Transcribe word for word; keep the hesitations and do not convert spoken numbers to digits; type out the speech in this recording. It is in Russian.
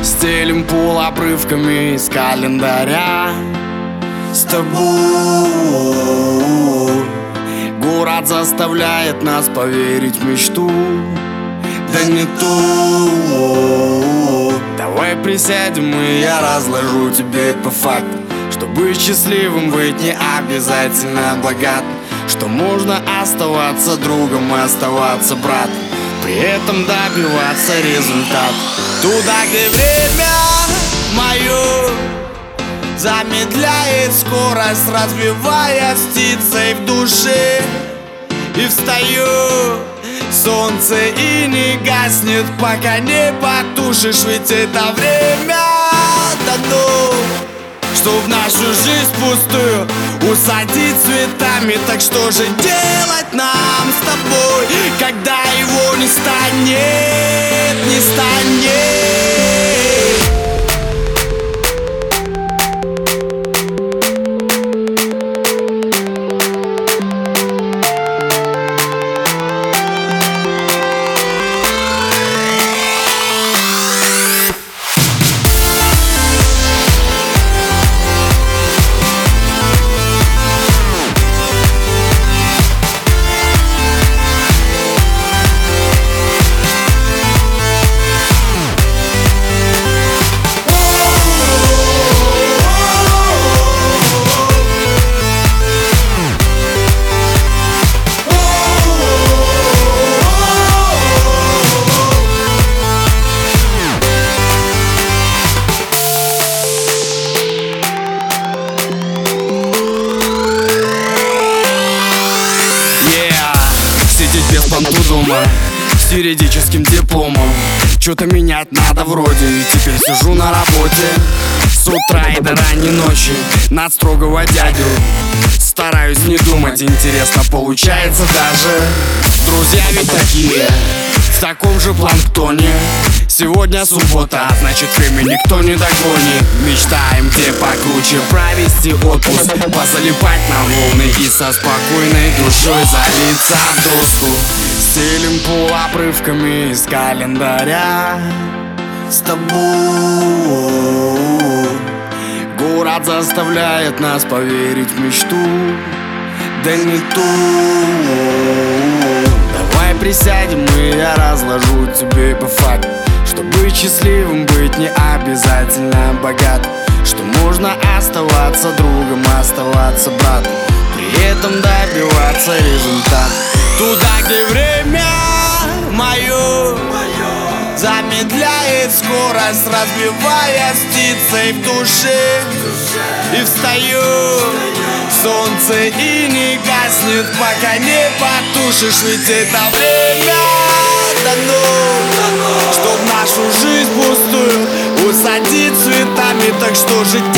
Стелим пол обрывками из календаря. С тобой город заставляет нас поверить в мечту. Да не ту. Давай присядем, и я разложу тебе по факту, что быть счастливым быть не обязательно богатым, что можно оставаться другом и оставаться братом, при этом добиваться результата. Туда, где время мое замедляет скорость, разбивая птицей в душе. И встаю, солнце и не гаснет, пока не потушишь. Ведь это время дано, чтоб нашу жизнь пустую усадить цветами. Так что же делать нам с тобой, когда его не станет, не станет? Без понту дома, с юридическим дипломом. Что-то менять надо вроде, и теперь сижу на работе с утра и до ранней ночи над строгого дядю. Стараюсь не думать, интересно получается даже. Друзья ведь такие, в таком же планктоне. Сегодня суббота, а значит время никто не догонит. Мечтаем где покруче провести отпуск, позалипать на волны и со спокойной душой залиться в доску. Стелим пол обрывками из календаря. С тобой город заставляет нас поверить в мечту. Да не ту. Давай присядем, и я разложу тебе по факту, что быть счастливым быть не обязательно богатым, что можно оставаться другом, оставаться братом, при этом добиваться результата. Туда, где время мое замедляет скорость, разбивая птицей в душе. И встаю, солнце и не гаснет, пока не потушишь. Ведь это время дано, чтоб нашу жизнь пустую усадить цветами. Так что же